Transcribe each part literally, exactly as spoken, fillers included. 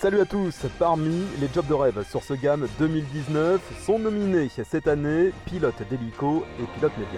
Salut à tous, parmi les jobs de rêve sur ce GAM deux mille dix-neuf sont nominés cette année pilote d'hélico et pilote média.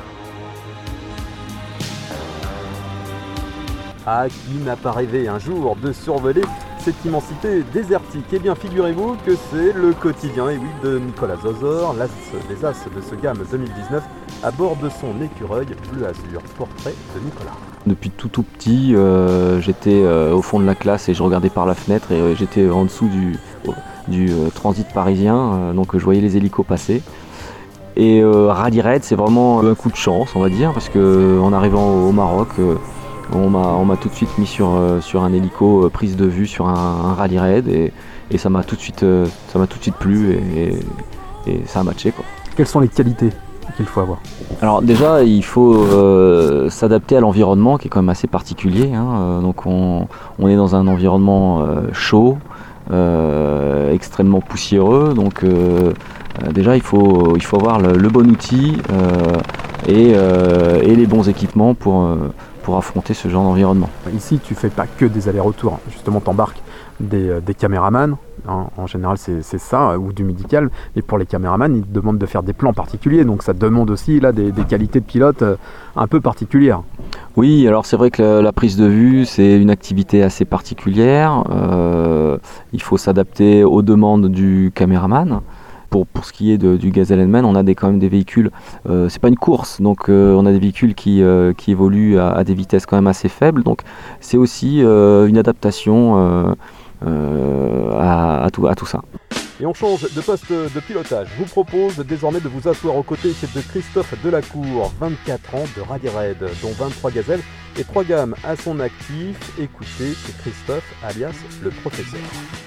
Ah, qui n'a pas rêvé un jour de survoler cette immensité désertique? Eh bien, figurez-vous que c'est le quotidien, et oui, de Nicolas Zozor, l'as des as de ce GAM deux mille dix-neuf, à bord de son écureuil bleu azur. Portrait de Nicolas. Depuis tout tout petit, euh, j'étais euh, au fond de la classe et je regardais par la fenêtre et euh, j'étais en dessous du, du euh, transit parisien, euh, donc je voyais les hélicos passer. Et euh, Rally Raid, c'est vraiment un coup de chance, on va dire, parce qu'en arrivant au Maroc, euh, on m'a on m'a tout de suite mis sur, euh, sur un hélico, euh, prise de vue sur un, un Rally Raid, et, et ça m'a tout de suite, euh, ça m'a tout de suite plu et, et, et ça a matché, quoi. Quelles sont les qualités qu'il faut avoir? Alors déjà, il faut euh, s'adapter à l'environnement qui est quand même assez particulier, hein. Euh, donc on, on est dans un environnement euh, chaud, euh, extrêmement poussiéreux, donc euh, euh, déjà il faut, il faut avoir le, le bon outil euh, et, euh, et les bons équipements pour, euh, pour affronter ce genre d'environnement. Ici tu fais pas que des allers-retours, justement t'embarques des, des caméramans, hein, en général c'est, c'est ça, ou du médical, et pour les caméramans ils te demandent de faire des plans particuliers, donc ça demande aussi là des, des qualités de pilote euh, un peu particulières. Oui, alors c'est vrai que la, la prise de vue c'est une activité assez particulière, euh, il faut s'adapter aux demandes du caméraman. Pour, pour ce qui est de, du Gazelle-Man, on a des, quand même des véhicules, euh, c'est pas une course, donc euh, on a des véhicules qui, euh, qui évoluent à, à des vitesses quand même assez faibles, donc c'est aussi euh, une adaptation euh, euh, à, à, tout, à tout ça. Et on change de poste de pilotage. Je vous propose désormais de vous asseoir aux côtés de Christophe Delacour, vingt-quatre ans de Rally Raid, dont vingt-trois gazelles et trois gammes à son actif. Écoutez, c'est Christophe alias le professeur.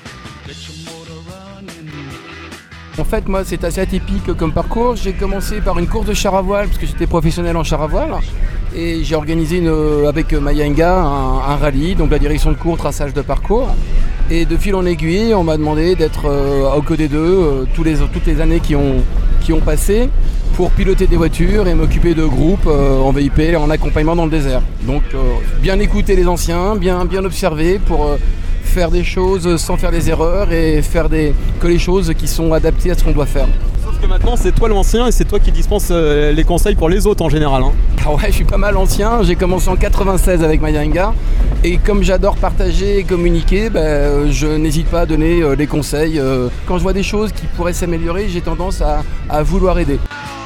En fait, moi, c'est assez atypique comme parcours. J'ai commencé par une course de char à voile, parce que j'étais professionnel en char à voile. Et j'ai organisé une, avec Mayenga un, un rallye, donc la direction de cours, traçage de parcours. Et de fil en aiguille, on m'a demandé d'être euh, aux côtés d'eux euh, tous les, toutes les années qui ont, qui ont passé pour piloter des voitures et m'occuper de groupes euh, en V I P, en accompagnement dans le désert. Donc, euh, bien écouter les anciens, bien, bien observer pour... Euh, faire des choses sans faire des erreurs et faire des, que les choses qui sont adaptées à ce qu'on doit faire. Sauf que maintenant c'est toi l'ancien et c'est toi qui dispense euh, les conseils pour les autres en général, hein. Ah ouais, je suis pas mal ancien, j'ai commencé en quatre-vingt-seize avec Mayenga et comme j'adore partager et communiquer, ben, je n'hésite pas à donner euh, des conseils. Euh, quand je vois des choses qui pourraient s'améliorer, j'ai tendance à, à vouloir aider.